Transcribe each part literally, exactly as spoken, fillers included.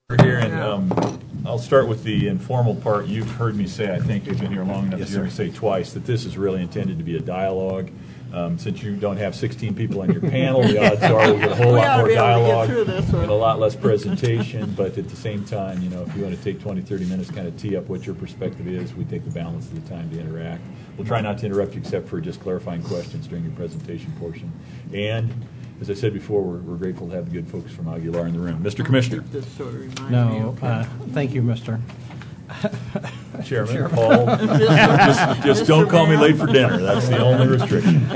Here, and um, I'll start with the informal part. You've heard me say, I think you've been here long enough Yes, to hear me sir. say twice, that this is really intended to be a dialogue. Um, since you don't have sixteen people on your panel, the odds are we'll get a whole We lot ought to more be able to get dialogue through this one. and a lot less presentation. But at the same time, you know, if you want to take twenty, thirty minutes, kind of tee up what your perspective is, we take the balance of the time to interact. We'll try not to interrupt you except for just clarifying questions during your presentation portion. And as I said before, we're, we're grateful to have the good folks from Aguilar in the room. Mister Commissioner. This sort of reminds me, No, okay. uh, thank you, Mister Chairman, Paul, just, just don't call me late for dinner. That's the only restriction.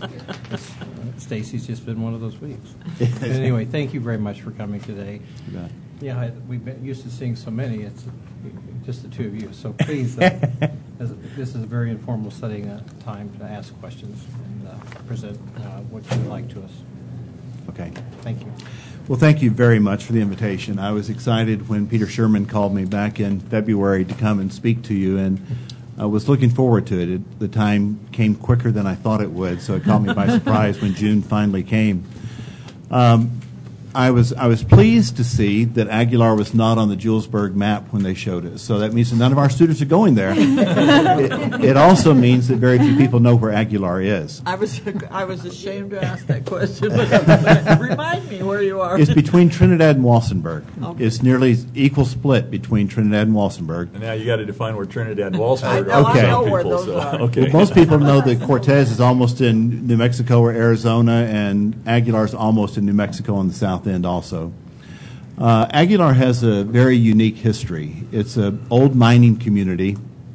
Stacy's just been one of those weeks. But anyway, thank you very much for coming today. You bet. Yeah, I- we've been used to seeing so many. It's just the two of you. So please, uh, as- this is a very informal setting, uh, time to ask questions and uh, present uh, what you would like to us. Okay. Thank you. Well, thank you very much for the invitation. I was excited when Peter Sherman called me back in February to come and speak to you, and I was looking forward to it. it. The time came quicker than I thought it would, so it caught me by surprise when June finally came. Um, I was I was pleased to see that Aguilar was not on the Julesburg map when they showed it. So that means that none of our students are going there. it, it also means that very few people know where Aguilar is. I was I was ashamed to ask that question, but remind me where you are. It's between Trinidad and Walsenburg. Okay. It's nearly equal split between Trinidad and Walsenburg. And now you got to define where Trinidad and Walsenburg I are. know, for I some know where people, those so, are. Okay. Well, most people know that Cortez is almost in New Mexico or Arizona, and Aguilar is almost in New Mexico on the south end also. Uh, Aguilar has a very unique history. It's an old mining community,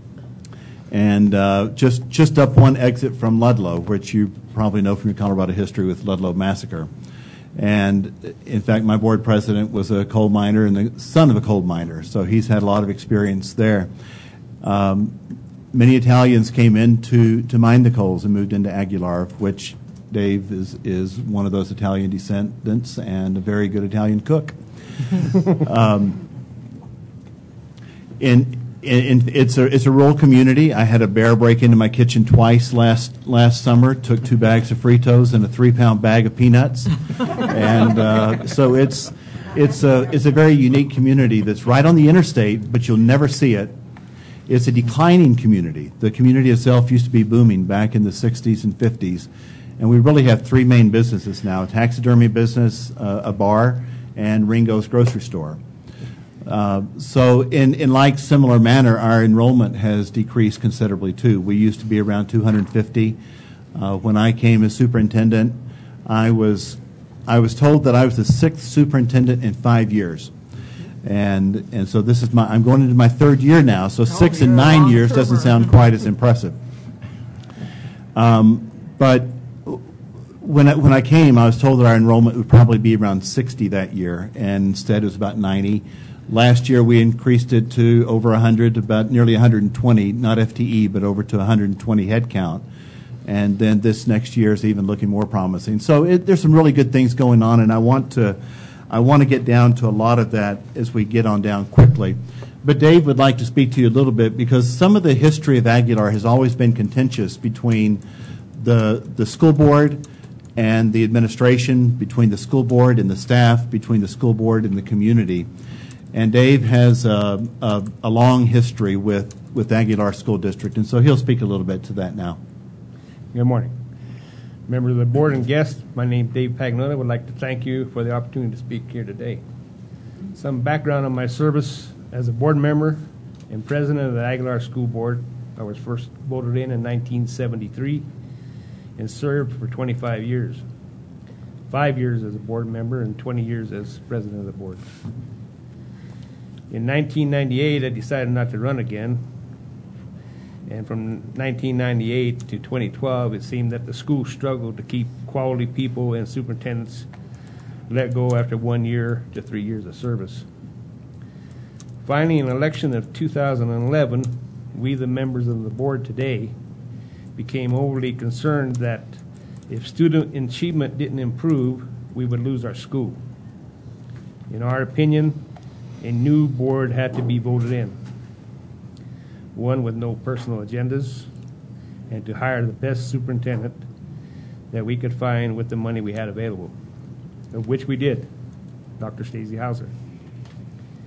and uh, just just up one exit from Ludlow, which you probably know from your Colorado history with Ludlow Massacre. And in fact, my board president was a coal miner and the son of a coal miner, so he's had a lot of experience there. Um, many Italians came in to, to mine the coals and moved into Aguilar, of which Dave is, is one of those Italian descendants and a very good Italian cook. um, in, in, it's a it's a rural community. I had a bear break into my kitchen twice last last summer. Took two bags of Fritos and a three pound bag of peanuts, and uh, so it's it's a it's a very unique community that's right on the interstate, but you'll never see it. It's a declining community. The community itself used to be booming back in the sixties and fifties, and we really have three main businesses now: a taxidermy business, uh, a bar, and Ringo's grocery store. Uh, so in, in like similar manner, our enrollment has decreased considerably too. We used to be around two hundred fifty. Uh, when I came as superintendent, I was I was told that I was the sixth superintendent in five years. And and so this is my I'm going into my third year now, so six you're in a nine long years doesn't termer. sound quite as impressive. Um, but When I, when I came, I was told that our enrollment would probably be around sixty that year, and instead it was about ninety. Last year we increased it to over one hundred, about nearly one hundred twenty, not F T E, but over to one hundred twenty head count. And then this next year is even looking more promising. So it, there's some really good things going on, and I want to I want to get down to a lot of that as we get on down quickly. But Dave would like to speak to you a little bit because some of the history of Aguilar has always been contentious between the the school board and the administration, between the school board and the staff, between the school board and the community. And Dave has a, a, a long history with, with Aguilar School District, and so he'll speak a little bit to that now. Good morning. Members of the board and guests, my name is Dave Pagnota. I would like to thank you for the opportunity to speak here today. Some background on my service as a board member and president of the Aguilar School Board. I was first voted in in nineteen seventy-three and served for twenty-five years. Five years as a board member and twenty years as president of the board. In nineteen ninety-eight, I decided not to run again. And from nineteen ninety-eight to twenty twelve, it seemed that the school struggled to keep quality people and superintendents let go after one year to three years of service. Finally, in the election of two thousand eleven, we, the members of the board today, became overly concerned that if student achievement didn't improve, we would lose our school. In our opinion, a new board had to be voted in. One with no personal agendas, and to hire the best superintendent that we could find with the money we had available, of which we did, Doctor Stacey Hauser.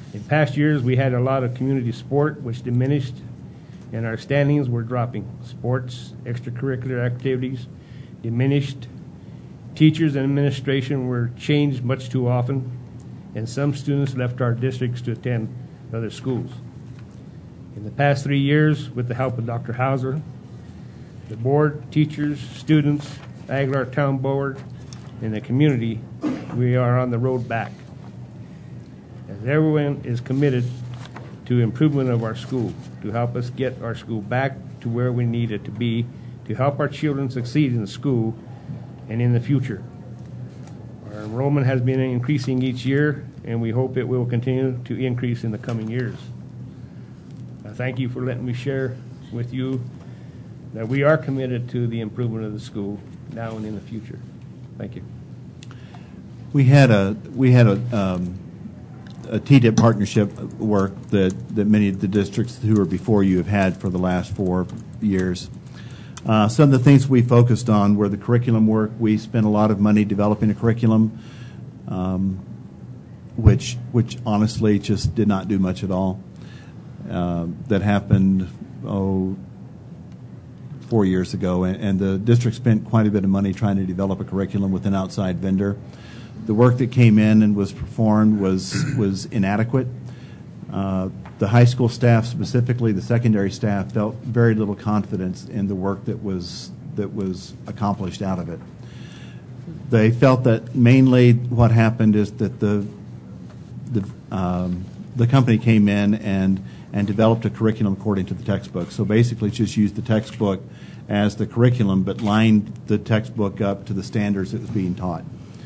In past years, we had a lot of community sport, which diminished, and our standings were dropping. Sports, extracurricular activities diminished. Teachers and administration were changed much too often, and some students left our districts to attend other schools. In the past three years, with the help of Doctor Hauser, the board, teachers, students, Aguilar Town Board, and the community, we are on the road back. As everyone is committed to improvement of our school, to help us get our school back to where we need it to be, to help our children succeed in school and in the future. Our enrollment has been increasing each year, and we hope it will continue to increase in the coming years. I thank you for letting me share with you that we are committed to the improvement of the school now and in the future. Thank you. We had a we had a um, a T D I P partnership work that, that many of the districts who are before you have had for the last four years. Uh, some of the things we focused on were the curriculum work. We spent a lot of money developing a curriculum, um, which which honestly just did not do much at all. Uh, that happened oh four years ago, and, and the district spent quite a bit of money trying to develop a curriculum with an outside vendor. The work that came in and was performed was was inadequate. Uh, the high school staff, specifically the secondary staff, felt very little confidence in the work that was that was accomplished out of it. They felt that mainly what happened is that the the um, the company came in and and developed a curriculum according to the textbook. So basically, just used the textbook as the curriculum, but lined the textbook up to the standards that was being taught.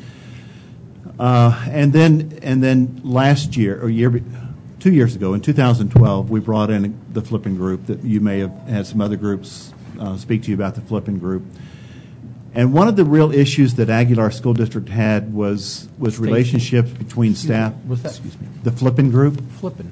Uh, and then, and then last year, or year, two years ago, in two thousand twelve, we brought in the Flippin' Group. That you may have had some other groups uh, speak to you about the Flippin' Group. And one of the real issues that Aguilar School District had was was relationships between staff. Was that Excuse me. The Flippin' Group. flipping?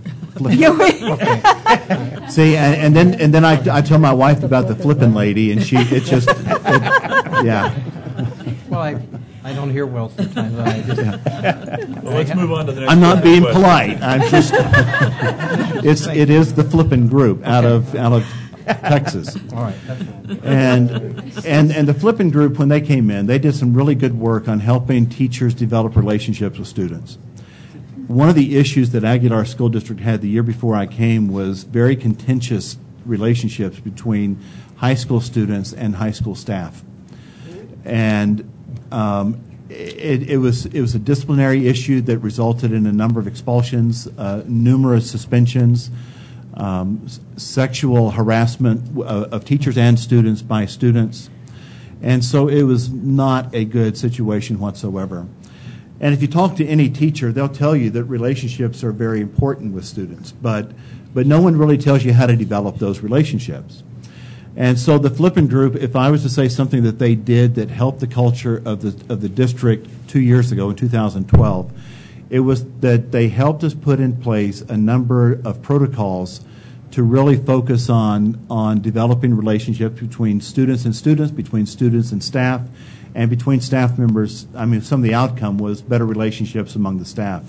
See, and, and then and then I, I told my wife about the Flippin' lady, and she it just it, yeah. Well, I, I don't hear well sometimes. I just, Well, let's move on to the next. I'm not being question. polite. I'm just it's it is the Flippin' Group out of out of Texas. all right. That's fine. And and and the Flippin' Group, when they came in, they did some really good work on helping teachers develop relationships with students. One of the issues that Aguilar School District had the year before I came was very contentious relationships between high school students and high school staff. And um, it, it was it was a disciplinary issue that resulted in a number of expulsions, uh, numerous suspensions, um, s- sexual harassment w- of teachers and students by students. And so it was not a good situation whatsoever. And if you talk to any teacher, they'll tell you that relationships are very important with students, but but no one really tells you how to develop those relationships. And so the Flippin' Group, if I was to say something that they did that helped the culture of the of the district two years ago in two thousand twelve, it was that they helped us put in place a number of protocols to really focus on on developing relationships between students and students, between students and staff, and between staff members. I mean, some of the outcome was better relationships among the staff.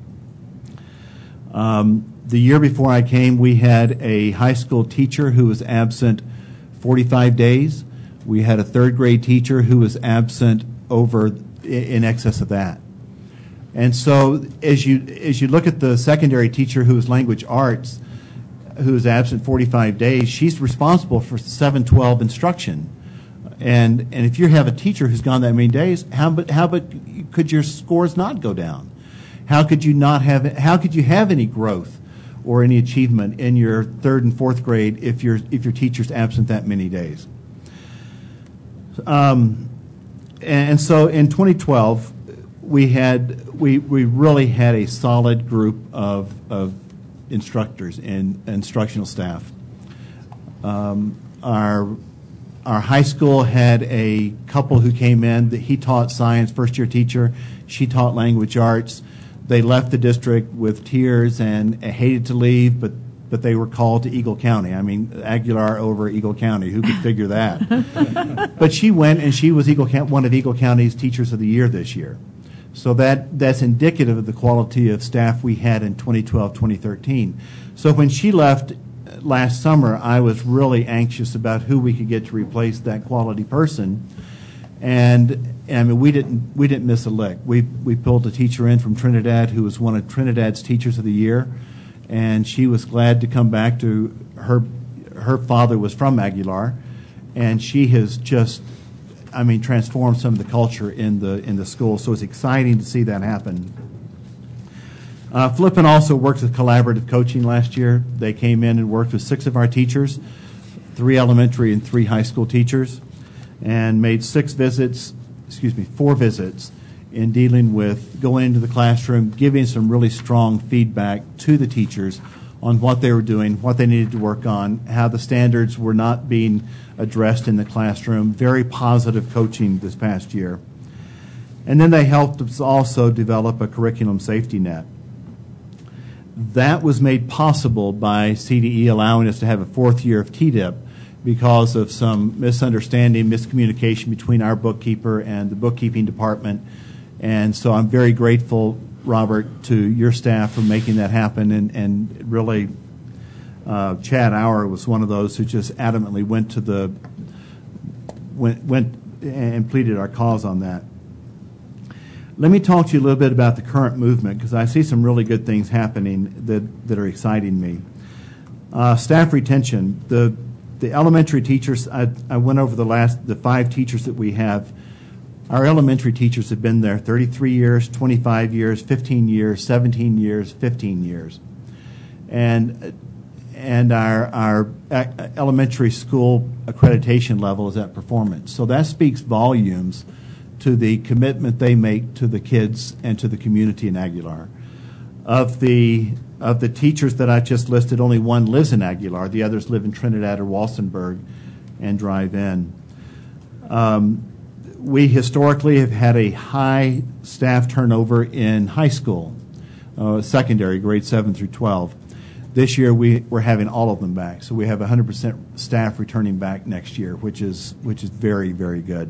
Um, the year before I came, we had a high school teacher who was absent forty-five days. We had a third grade teacher who was absent over in excess of that. And so as you as you look at the secondary teacher who is language arts, who is absent forty-five days, she's responsible for seven twelve instruction. And and if you have a teacher who's gone that many days, how but how but could your scores not go down? How could you not have how could you have any growth or any achievement in your third and fourth grade if your if your teacher's absent that many days? Um, and so in twenty twelve, we had we we really had a solid group of of instructors and instructional staff. Um, our Our high school had a couple who came in. That he taught science, first-year teacher. She taught language arts. They left the district with tears and hated to leave, but but they were called to Eagle County. I mean, Aguilar over Eagle County. Who could figure that? But she went, and she was Eagle one of Eagle County's Teachers of the Year this year. So that, that's indicative of the quality of staff we had in twenty twelve, twenty thirteen. So when she left last summer, I was really anxious about who we could get to replace that quality person. And I mean, we didn't we didn't miss a lick. We we pulled a teacher in from Trinidad who was one of Trinidad's Teachers of the Year, and she was glad to come back to her. Her father was from Aguilar, and she has just, I mean, transformed some of the culture in the in the school. So it's exciting to see that happen. Uh, Flippin also worked with collaborative coaching last year. They came in and worked with six of our teachers, three elementary and three high school teachers, and made six visits, excuse me, four visits in dealing with going into the classroom, giving some really strong feedback to the teachers on what they were doing, what they needed to work on, how the standards were not being addressed in the classroom. Very positive coaching this past year. And then they helped us also develop a curriculum safety net. That was made possible by C D E allowing us to have a fourth year of T D I P because of some misunderstanding, miscommunication between our bookkeeper and the bookkeeping department. And so I'm very grateful, Robert, to your staff for making that happen. And, and really, uh, Chad Auer was one of those who just adamantly went to the, went, went and pleaded our cause on that. Let me talk to you a little bit about the current movement, because I see some really good things happening that, that are exciting me. Uh, staff retention. The the elementary teachers, I, I went over the last, the five teachers that we have. Our elementary teachers have been there thirty-three years, twenty-five years, fifteen years, seventeen years, fifteen years. And and our, our elementary school accreditation level is at performance. So that speaks volumes to the commitment they make to the kids and to the community in Aguilar. Of the of the teachers that I just listed, only one lives in Aguilar. The others live in Trinidad or Walsenburg and drive in. Um, we historically have had a high staff turnover in high school, uh, secondary, grades seven through twelve. This year we, we're having all of them back. So we have one hundred percent staff returning back next year, which is which is very, very good.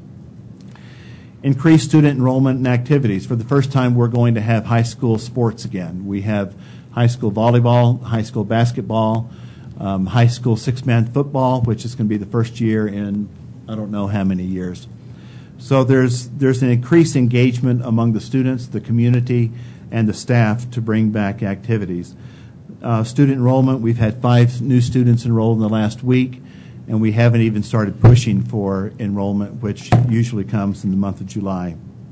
Increased student enrollment in activities. For the first time, we're going to have high school sports again. We have high school volleyball, high school basketball, um, high school six-man football, which is going to be the first year in I don't know how many years. So there's there's an increased engagement among the students, the community, and the staff to bring back activities. Uh, student enrollment, we've had five new students enrolled in the last week, and we haven't even started pushing for enrollment, which usually comes in the month of July.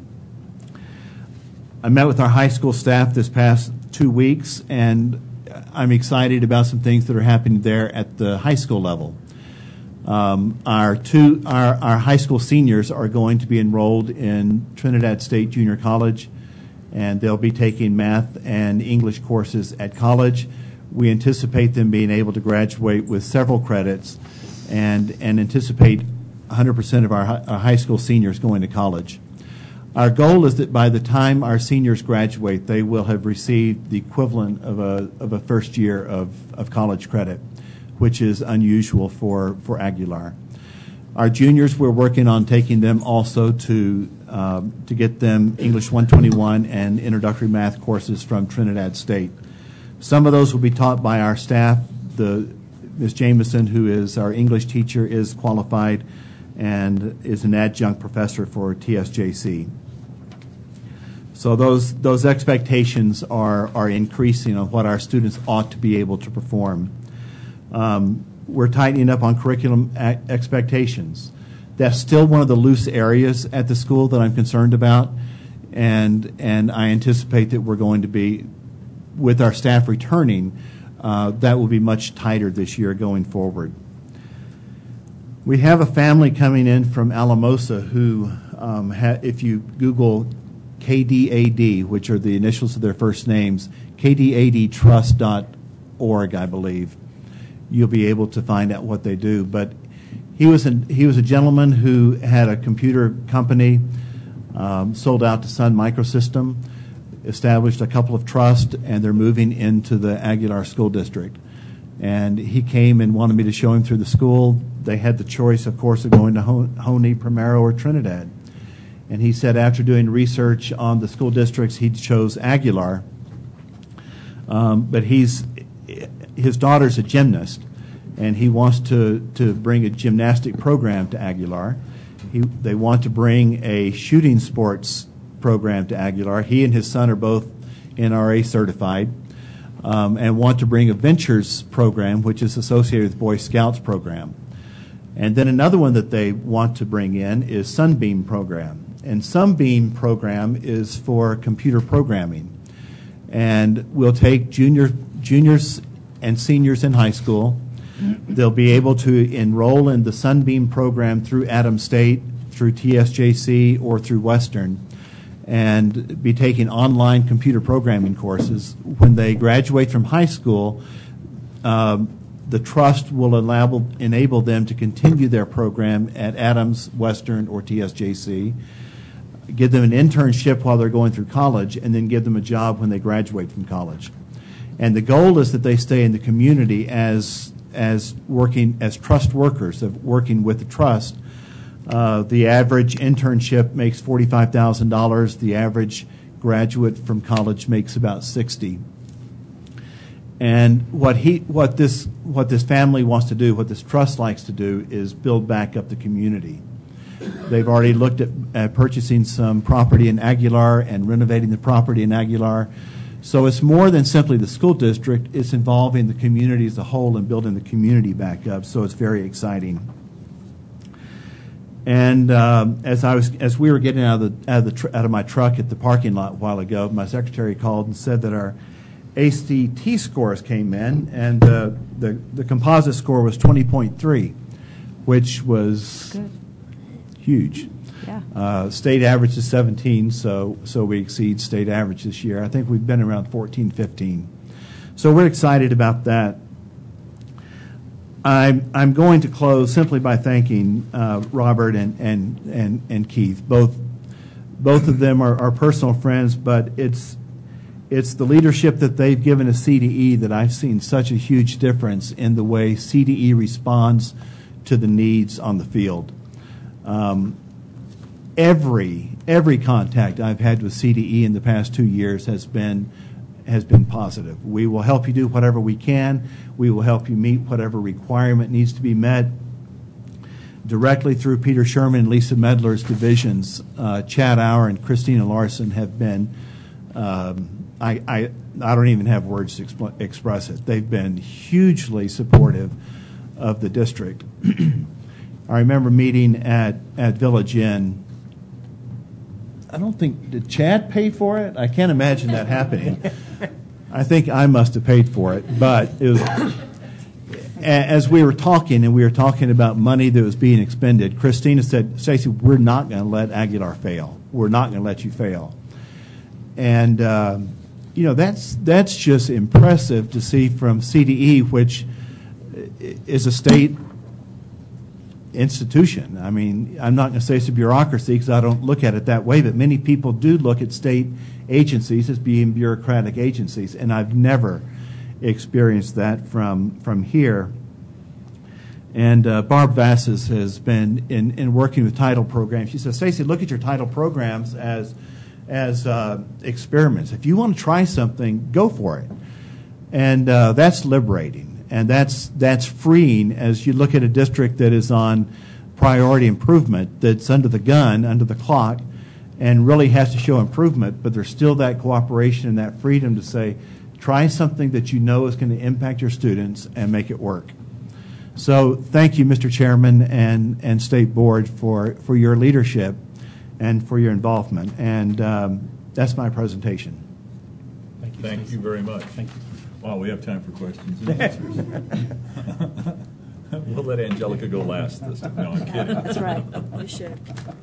I met with our high school staff this past two weeks, and I'm excited about some things that are happening there at the high school level. Um, our two, our, our high school seniors are going to be enrolled in Trinidad State Junior College, and they'll be taking math and English courses at college. We anticipate them being able to graduate with several credits, and, and anticipate one hundred percent of our, our high school seniors going to college. Our goal is that by the time our seniors graduate, they will have received the equivalent of a, of a first year of, of college credit, which is unusual for, for Aguilar. Our juniors, we're working on taking them also to uh, to get them English one twenty-one and introductory math courses from Trinidad State. Some of those will be taught by our staff. The Miz Jameson, who is our English teacher, is qualified and is an adjunct professor for T S J C. So those those expectations are are increasing on what our students ought to be able to perform. Um, we're tightening up on curriculum a- expectations. That's still one of the loose areas at the school that I'm concerned about, and and I anticipate that we're going to be, with our staff returning, uh, that will be much tighter this year going forward. We have a family coming in from Alamosa who, um, ha- if you Google K D A D, which are the initials of their first names, K D A D trust dot org, I believe, you'll be able to find out what they do. But he was a, he was a gentleman who had a computer company, um, sold out to Sun Microsystem, established a couple of trusts, and they're moving into the Aguilar School District. And he came and wanted me to show him through the school. They had the choice, of course, of going to Honey, Primero, or Trinidad. And he said after doing research on the school districts, he chose Aguilar. Um, but he's his daughter's a gymnast, and he wants to, to bring a gymnastic program to Aguilar. He, they want to bring a shooting sports program to Aguilar. He and his son are both N R A certified, um, and want to bring a ventures program, which is associated with Boy Scouts program. And then another one that they want to bring in is Sunbeam program. And Sunbeam program is for computer programming. And we'll take junior, juniors and seniors in high school. They'll be able to enroll in the Sunbeam program through Adams State, through T S J C, or through Western, and be taking online computer programming courses. When they graduate from high school, um, the trust will allow, enable them to continue their program at Adams, Western, or T S J C, give them an internship while they're going through college, and then give them a job when they graduate from college. And the goal is that they stay in the community as as working as trust workers, of working with the trust. Uh, the average internship makes forty-five thousand dollars. The average graduate from college makes about sixty thousand dollars. And what he, what this, what this family wants to do, what this trust likes to do, is build back up the community. They've already looked at, at purchasing some property in Aguilar and renovating the property in Aguilar. So it's more than simply the school district. It's involving the community as a whole and building the community back up. So it's very exciting. And um, as I was, as we were getting out of the out of the tr- out of my truck at the parking lot a while ago, my secretary called and said that our A C T scores came in, and uh, the the composite score was twenty point three, which was Good. huge. Yeah. Uh, state average is seventeen, so so we exceed state average this year. I think we've been around fourteen, fifteen. So we're excited about that. I'm I'm going to close simply by thanking uh, Robert and, and, and, and Keith. Both both of them are, are personal friends, but it's it's the leadership that they've given to C D E that I've seen such a huge difference in the way C D E responds to the needs on the field. Um, every every contact I've had with C D E in the past two years has been has been positive. We will help you do whatever we can. We will help you meet whatever requirement needs to be met. Directly through Peter Sherman and Lisa Medler's divisions, uh, Chad Auer and Christina Larson have been, um, I, I, I don't even have words to expl- express it. They've been hugely supportive of the district. I remember meeting at, at Village Inn. I don't think, did Chad pay for it? I can't imagine that happening. I think I must have paid for it, but it was, as we were talking, and we were talking about money that was being expended, Christina said, Stacy, we're not going to let Aguilar fail. We're not going to let you fail. And, um, you know, that's that's just impressive to see from C D E, which is a state institution. I mean, I'm not going to say it's a bureaucracy because I don't look at it that way, but many people do look at state agencies as being bureaucratic agencies, and I've never experienced that from from here. And uh, Barb Vasses has been in, in working with title programs. She says, Stacy, look at your title programs as as uh, experiments. If you want to try something, go for it. And uh, that's liberating. And that's that's freeing as you look at a district that is on priority improvement, that's under the gun, under the clock, and really has to show improvement, but there's still that cooperation and that freedom to say, try something that you know is going to impact your students and make it work. So thank you, Mister Chairman and, and State Board, for, for your leadership and for your involvement. And um, that's my presentation. Thank you. Thank you very much. Thank you. Wow, we have time for questions and answers. We'll let Angelica go last this time. No, I'm kidding. That's right. You should.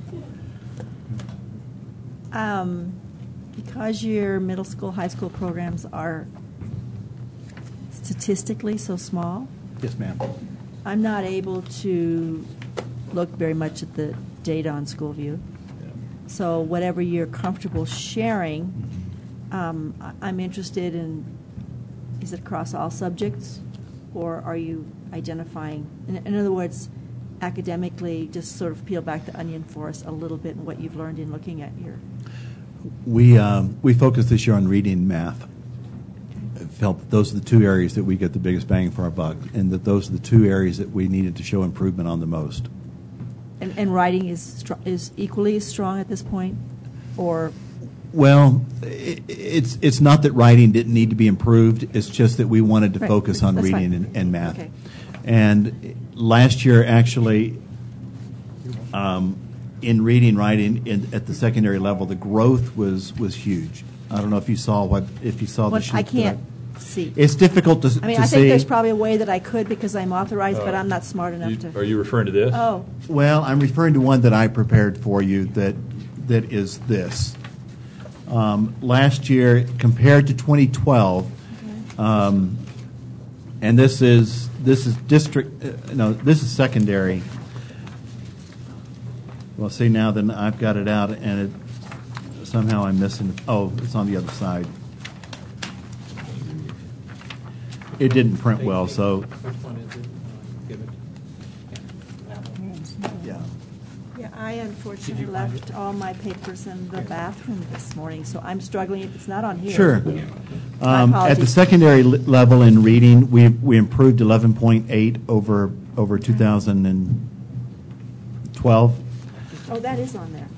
Um, because your middle school, high school programs are statistically so small, Yes, ma'am. I'm not able to look very much at the data on SchoolView. So whatever you're comfortable sharing, um, I- I'm interested in, is it across all subjects, or are you identifying, in, in other words, academically, just sort of peel back the onion for us a little bit and what you've learned in looking at your. We um, we focused this year on reading and math. I felt that those are the two areas that we get the biggest bang for our buck, and that those are the two areas that we needed to show improvement on the most. And, and writing is str- is equally as strong at this point, or. Well, it, it's it's not that writing didn't need to be improved. It's just that we wanted to Right. focus on That's reading fine. and, and math. Okay. And last year, actually, um, in reading, writing in, at the secondary level, the growth was was huge. I don't know if you saw what if you saw the What sheet. I that can't see. It's difficult to, I mean, to I see. think there's probably a way that I could because I'm authorized, but Uh, I'm not smart enough You- to. Are you referring to this? Oh, Well, I'm referring to one that I prepared for you that that is this. Um, last year, compared to twenty twelve, um, and this is this is district. Uh, no, this is secondary. Well, see now, then I've got it out, and it, somehow I'm missing. Oh, it's on the other side. It didn't print well, so Which one is it? Uh, Give it. Yeah, that one. yeah. yeah, I unfortunately Did you find left it? all my papers in the bathroom this morning, so I'm struggling. It's not on here. Sure. My Um, at the apologies. secondary le- level in reading, we we improved eleven point eight over over two thousand twelve. Oh, that is on there.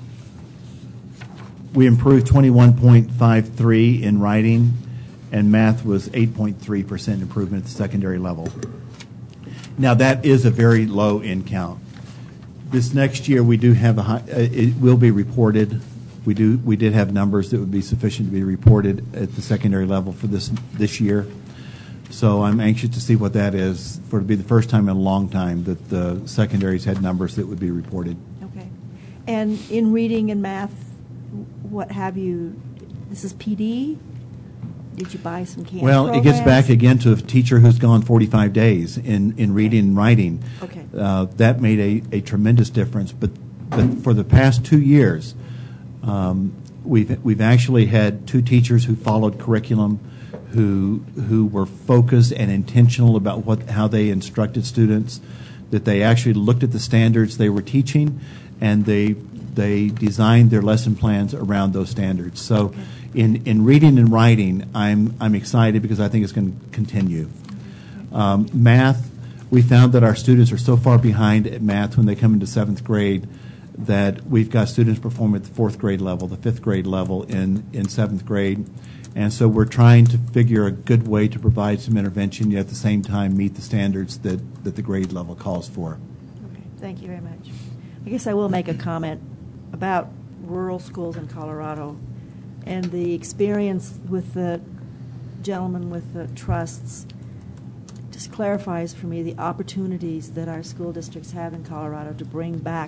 We improved twenty-one point five three in writing, and math was eight point three percent improvement at the secondary level. Now, that is a very low in count. This next year, we do have a high, uh, it will be reported. We do we did have numbers that would be sufficient to be reported at the secondary level for this this year. So I'm anxious to see what that is, for it to be the first time in a long time that the secondaries had numbers that would be reported. Okay. And in reading and math, what have you? This is P D. Did you buy some camp Well, it gets programs? back again to a teacher who's gone forty-five days in, in reading and writing. Okay. Uh, that made a, a tremendous difference. But, but for the past two years, um, we've we've actually had two teachers who followed curriculum, who who were focused and intentional about what how they instructed students, that they actually looked at the standards they were teaching, and they they designed their lesson plans around those standards. So. Okay. In, in reading and writing, I'm I'm excited because I think it's going to continue. Um, math, we found that our students are so far behind at math when they come into seventh grade that we've got students perform at the fourth grade level, the fifth grade level in, in seventh grade. And so we're trying to figure a good way to provide some intervention, yet at the same time meet the standards that, that the grade level calls for. Okay, thank you very much. I guess I will make a comment about rural schools in Colorado and the experience with the gentleman with the trusts. Just clarifies for me the opportunities that our school districts have in Colorado to bring back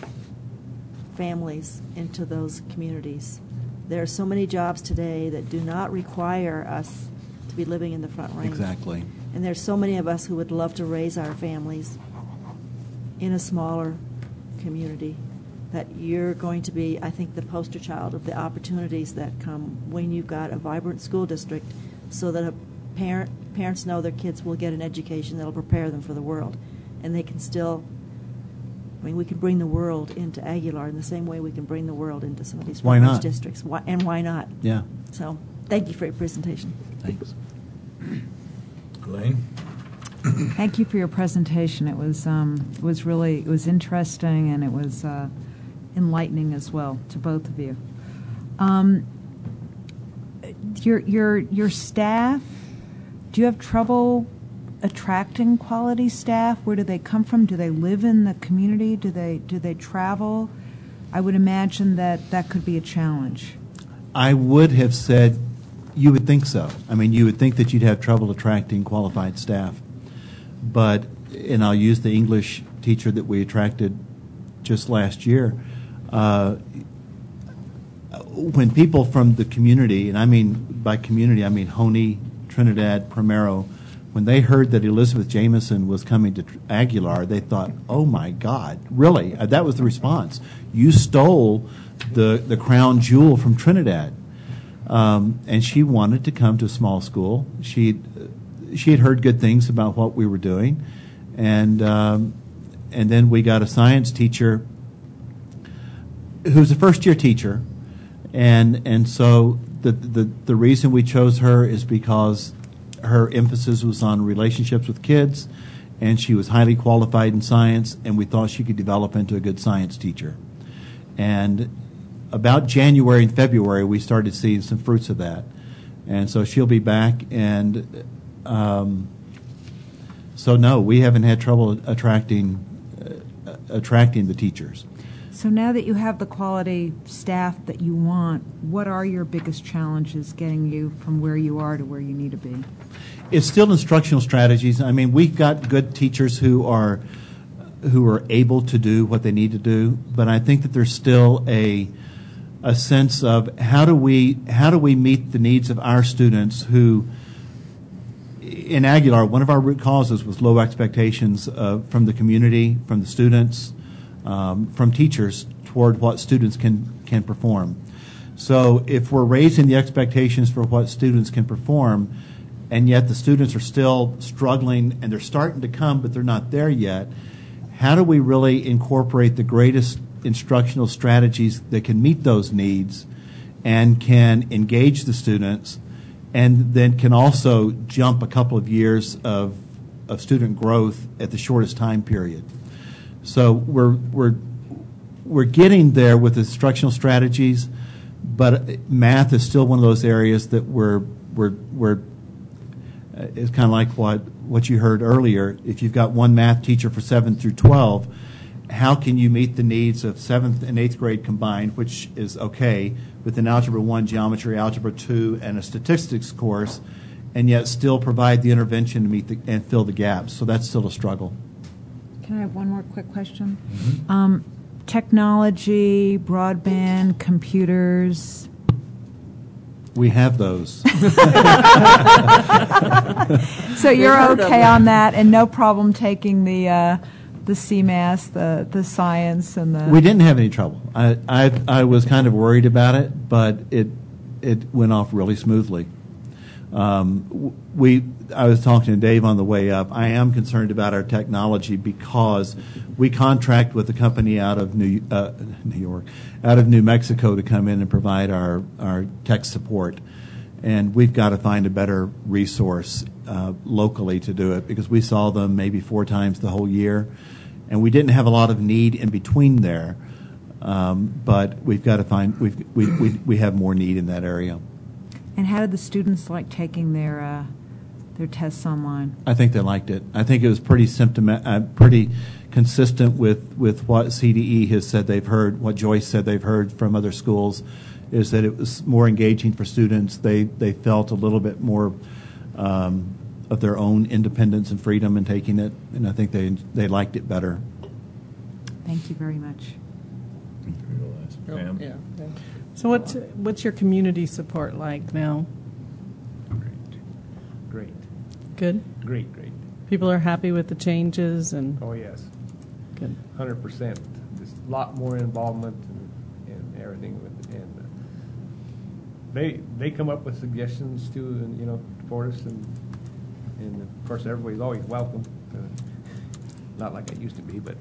families into those communities. There are so many jobs today that do not require us to be living in the Front Range. Exactly. And there's so many of us who would love to raise our families in a smaller community, that you're going to be, I think, the poster child of the opportunities that come when you've got a vibrant school district, so that a parent parents know their kids will get an education that'll prepare them for the world, and they can still. I mean, we can bring the world into Aguilar in the same way we can bring the world into some of these Why Front Range not? districts. Why, and why not? Yeah. So, thank you for your presentation. Thanks. Elaine? Thank you for your presentation. It was um, it was really it was interesting, and it was uh, enlightening as well to both of you. Um, your your your staff. Do you have trouble attracting quality staff? Where do they come from? Do they live in the community? Do they do they travel? I would imagine that that could be a challenge. I would have said you would think so. I mean, you would think that you'd have trouble attracting qualified staff. But, and I'll use the English teacher that we attracted just last year. Uh, when people from the community, and I mean by community, I mean Honey, Trinidad, Primero, when they heard that Elizabeth Jameson was coming to Aguilar, they thought, oh my God, really? Uh, that was the response. You stole the, the crown jewel from Trinidad. Um, and she wanted to come to a small school. She she had heard good things about what we were doing, and um, and then we got a science teacher who's a first-year teacher, and and so the, the the reason we chose her is because her emphasis was on relationships with kids, and she was highly qualified in science, and we thought she could develop into a good science teacher. And about January and February, we started seeing some fruits of that. And so she'll be back, and um, so no, we haven't had trouble attracting uh, attracting the teachers. So now that you have the quality staff that you want, what are your biggest challenges getting you from where you are to where you need to be? It's still instructional strategies. I mean, we've got good teachers who are who are able to do what they need to do, but I think that there's still a a sense of how do we how do we meet the needs of our students who, in Aguilar, one of our root causes was low expectations uh, from the community, from the students, um, from teachers toward what students can can perform. So if we're raising the expectations for what students can perform, and yet the students are still struggling and they're starting to come, but they're not there yet, how do we really incorporate the greatest instructional strategies that can meet those needs and can engage the students, and then can also jump a couple of years of of student growth at the shortest time period? So we're we're we're getting there with instructional strategies, but math is still one of those areas that we're we're we're uh, it's kind of like what what you heard earlier. If you've got one math teacher for seven through twelve, how can you meet the needs of seventh and eighth grade combined, which is okay, with an Algebra one, Geometry, Algebra two, and a statistics course, and yet still provide the intervention to meet the, and fill the gaps? So that's still a struggle. Can I have one more quick question? Mm-hmm. Um, technology, broadband, computers. We have those. So you're heard of okay them. on that, and no problem taking the uh, the C M A S, the the science, and the. We didn't have any trouble. I, I I was kind of worried about it, but it it went off really smoothly. Um, we I was talking to Dave on the way up. I am concerned about our technology because we contract with a company out of New uh, New York, out of New Mexico, to come in and provide our our tech support, and we've got to find a better resource uh, locally to do it, because we saw them maybe four times the whole year, and we didn't have a lot of need in between there. Um, but we've got to find we've, we we we have more need in that area. And how did the students like taking their uh, their tests online? I think they liked it. I think it was pretty symptomatic, uh, pretty consistent with, with what C D E has said they've heard, what Joyce said they've heard from other schools, is that it was more engaging for students. They they felt a little bit more um, of their own independence and freedom in taking it, and I think they they liked it better. Thank you very much. Pam? Yeah. So what's, what's your community support like now? Great. Great. Good? Great, great. People are happy with the changes and Oh, yes. good. one hundred percent. There's a lot more involvement and, and everything with it. And uh, they they come up with suggestions too, and, you know, for us. And, and of course, everybody's always welcome. Uh, not like I used to be, but.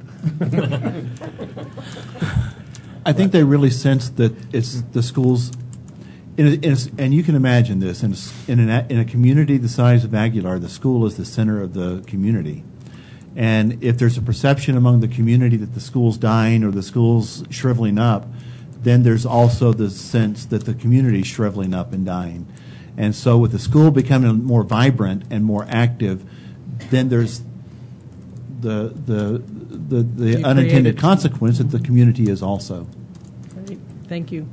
I think they really sense that it's the schools, in a, in a, and you can imagine this, in a, in, an, in a community the size of Aguilar, the school is the center of the community. And if there's a perception among the community that the school's dying or the school's shriveling up, then there's also the sense that the community's shriveling up and dying. And so with the school becoming more vibrant and more active, then there's the the the, the You unintended created- consequence that the community is also. Great. Thank you.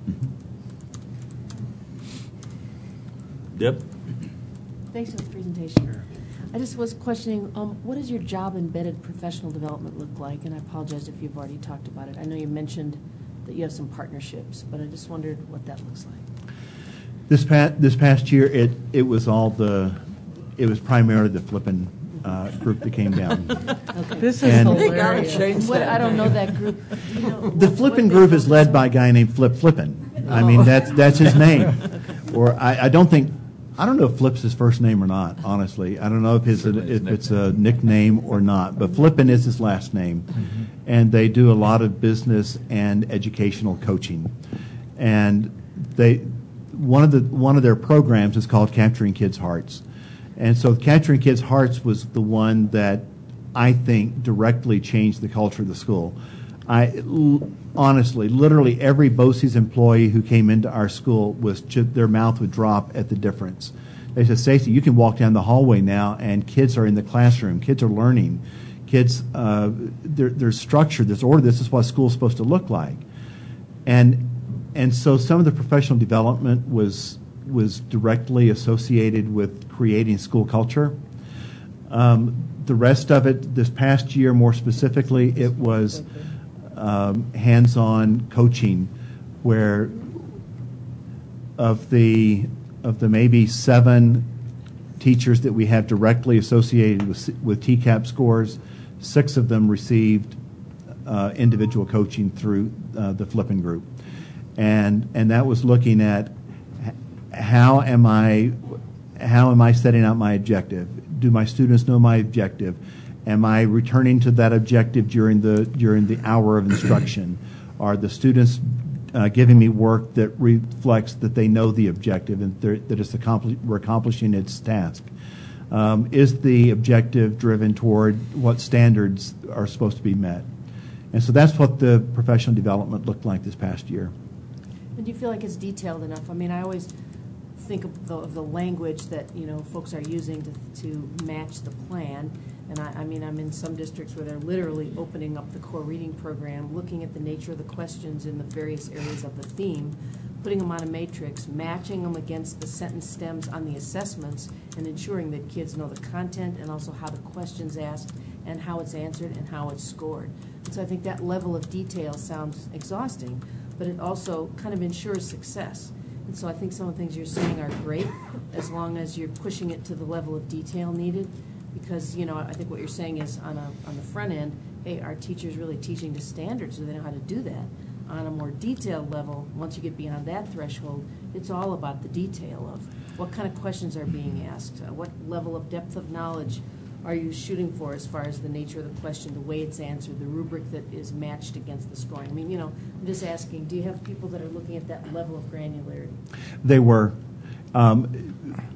Deb? Thanks for the presentation. I just was questioning, um, what does your job-embedded professional development look like? And I apologize if you've already talked about it. I know you mentioned that you have some partnerships, but I just wondered what that looks like. This past this past year, it it was all the, it was primarily the flipping uh, group that came down. Okay. This is And- They gotta hilarious. change What, that. I don't know that group. Do you know The what- flipping what they group is focus led on? by a guy named Flip Flippin. I mean, that's that's his name. Or I, I don't think I don't know if Flip's his first name or not, honestly. I don't know if, his, Certainly his if it's a nickname or not, but Flippin is his last name. Mm-hmm. And they do a lot of business and educational coaching. And they one of the one of their programs is called Capturing Kids' Hearts. And so Capturing Kids' Hearts was the one that I think directly changed the culture of the school. I l- honestly, literally every BOCES employee who came into our school was ju- their mouth would drop at the difference. They said, "Stacey, you can walk down the hallway now, and kids are in the classroom. Kids are learning. Kids, uh, there, there's structure, there's order. This is what school's supposed to look like." And and so some of the professional development was was directly associated with creating school culture. Um, the rest of it, this past year more specifically, it was um, hands-on coaching, where of the of the maybe seven teachers that we have directly associated with with T CAP scores, six of them received uh, individual coaching through uh, the Flippin Group, and and that was looking at how am I how am I setting out my objective? Do my students know my objective? Am I returning to that objective during the during the hour of instruction? Are the students uh, giving me work that reflects that they know the objective and that it's accompli- we're accomplishing its task? Um, is the objective driven toward what standards are supposed to be met? And so that's what the professional development looked like this past year. And do you feel like it's detailed enough? I mean, I always think of the, of the language that, you know, folks are using to, to match the plan. And I, I mean, I'm in some districts where they're literally opening up the core reading program, looking at the nature of the questions in the various areas of the theme, putting them on a matrix, matching them against the sentence stems on the assessments, and ensuring that kids know the content and also how the question's asked and how it's answered and how it's scored. And so I think that level of detail sounds exhausting, but it also kind of ensures success. And so I think some of the things you're saying are great as long as you're pushing it to the level of detail needed. Because, you know, I think what you're saying is on a on the front end, hey, our teachers really teaching to standards, so they know how to do that. On a more detailed level, once you get beyond that threshold, it's all about the detail of what kind of questions are being asked, uh, what level of depth of knowledge are you shooting for as far as the nature of the question, the way it's answered, the rubric that is matched against the scoring. I mean, you know, I'm just asking, do you have people that are looking at that level of granularity? They were. Um,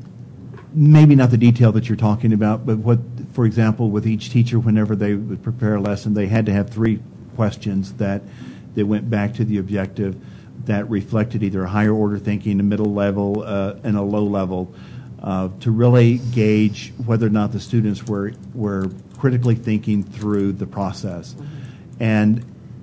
maybe not the detail that you're talking about, but what, for example, with each teacher, whenever they would prepare a lesson, they had to have three questions that, that went back to the objective that reflected either a higher order thinking, a middle level, uh, and a low level. Uh, to really gauge whether or not the students were were critically thinking through the process. Mm-hmm. And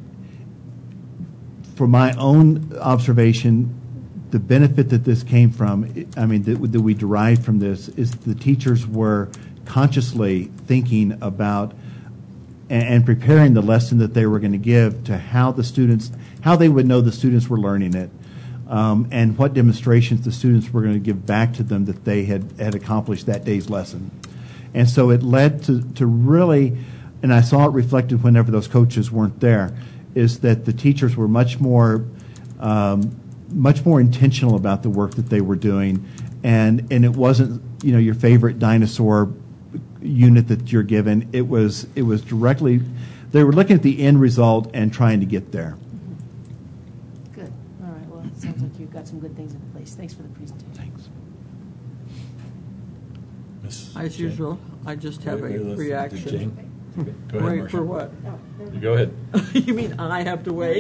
from my own observation, the benefit that this came from, I mean, that, that we derived from this, is the teachers were consciously thinking about and, and preparing the lesson that they were going to give to how the students, how they would know the students were learning it. Um, and what demonstrations the students were going to give back to them that they had, had accomplished that day's lesson. And so it led to, to really, and I saw it reflected whenever those coaches weren't there, is that the teachers were much more um, much more intentional about the work that they were doing. And, and it wasn't, you know, your favorite dinosaur unit that you're given. It was, it was directly, they were looking at the end result and trying to get there. Sounds like you've got some good things in place. Thanks for the presentation. Thanks. As Jane. Usual, I just have a reaction. Go ahead, wait Marcia. for what? You go ahead. You mean I have to wait?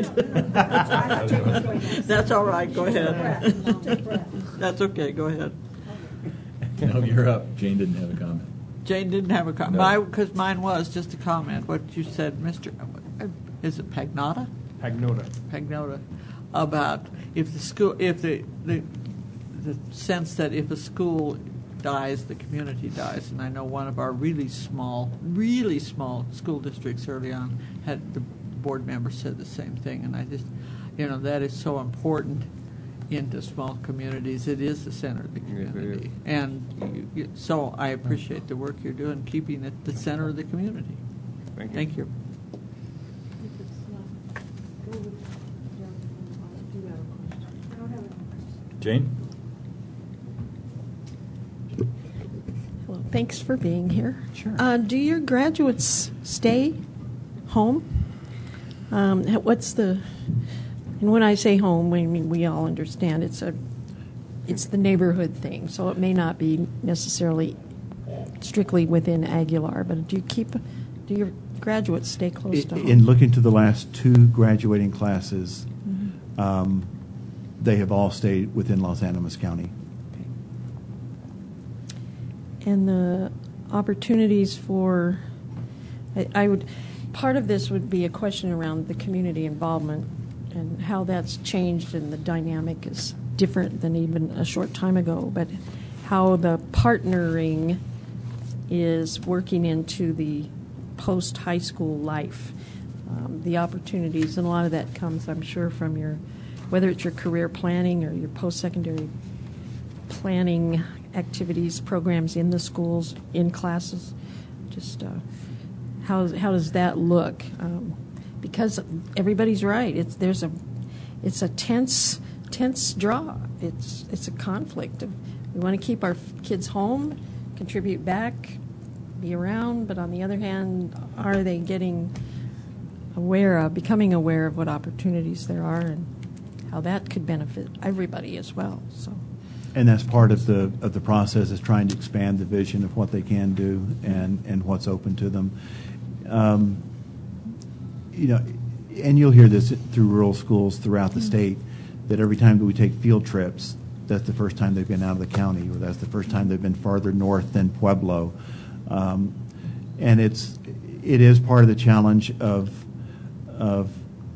That's all right. Go ahead. That's okay. Go ahead. No, you're up. Jane didn't have a comment. Jane didn't have a comment. No. Because mine was just a comment. What you said, Mister Is it Pagnotta? Pagnota. Pagnota. About if the school, if the, the the sense that if a school dies, the community dies. And I know one of our really small, really small school districts early on had the board member said the same thing. And I just, you know, that is so important into small communities. It is the center of the community. And you, you, so I appreciate the work you're doing, keeping it the center of the community. Thank you. Thank you. Jane? Thanks for being here. Sure. Uh, do your graduates stay home? Um, what's the, and when I say home, I mean, we all understand it's a, it's the neighborhood thing, so it may not be necessarily strictly within Aguilar, but do you keep, do your graduates stay close to home? In looking to the last two graduating classes, Mm-hmm. um, they have all stayed within Los Animas County. And the opportunities for, I, I would, part of this would be a question around the community involvement and how that's changed, and the dynamic is different than even a short time ago, but how the partnering is working into the post-high school life, um, the opportunities, and a lot of that comes, I'm sure, from your, whether it's your career planning or your post-secondary planning activities, programs in the schools, in classes. Just uh, how how does that look? Um, because everybody's right. It's there's a it's a tense tense draw. It's it's a conflict. Of, we want to keep our kids home, contribute back, be around, but on the other hand, are they getting aware of, becoming aware of what opportunities there are and how that could benefit everybody as well? So. And that's part of the of the process, is trying to expand the vision of what they can do and, and what's open to them. Um, you know, and you'll hear this through rural schools throughout the state, that every time that we take field trips, that's the first time they've been out of the county, or that's the first time they've been farther north than Pueblo. Um, and it's it is part of the challenge of of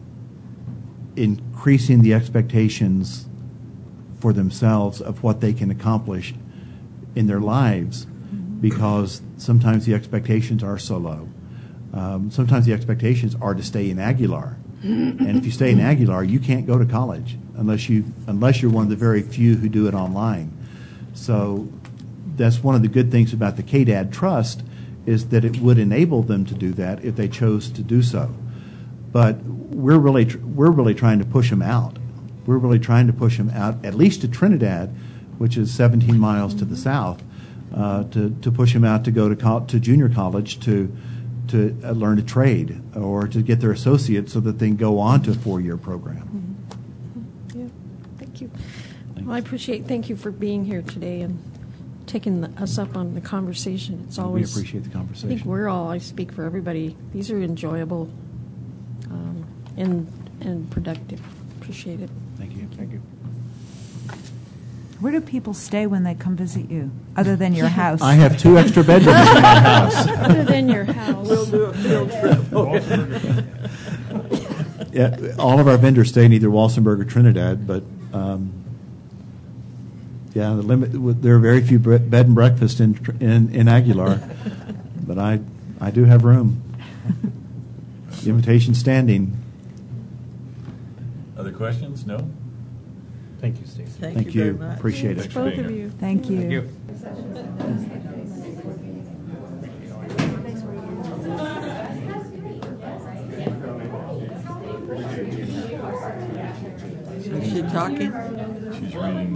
increasing the expectations for themselves of what they can accomplish in their lives, because sometimes the expectations are so low. Um, sometimes the expectations are to stay in Aguilar, and if you stay in Aguilar, you can't go to college unless you unless you're one of the very few who do it online. So that's one of the good things about the K D A D Trust, is that it would enable them to do that if they chose to do so. But we're really tr- we're really trying to push them out. We're really trying to push them out, at least to Trinidad, which is seventeen miles to the south, uh, to to push them out to go to co- to junior college to to uh, learn a trade or to get their associate, so that they can go on to a four-year program. Yeah, thank you. Well, I appreciate. Thank you for being here today and taking the, us up on the conversation. It's always. We appreciate the conversation. I think we're all. I speak for everybody. These are enjoyable, um, and and productive. Appreciate it. Thank you. Thank you. Where do people stay when they come visit you, other than your house? I have two extra bedrooms in my house. Other than your house. We'll do a field trip. Yeah, all of our vendors stay in either Walsenburg or Trinidad, but um, yeah, the limit. There are very few bre- bed and breakfast in in, in Aguilar, but I I do have room. The invitation standing. Other questions? No? Thank you, Stacy. Thank, Thank you you. very much. Appreciate it. Thanks for Both being of here. you. Thank you. Thank you. Is she talking? She's reading.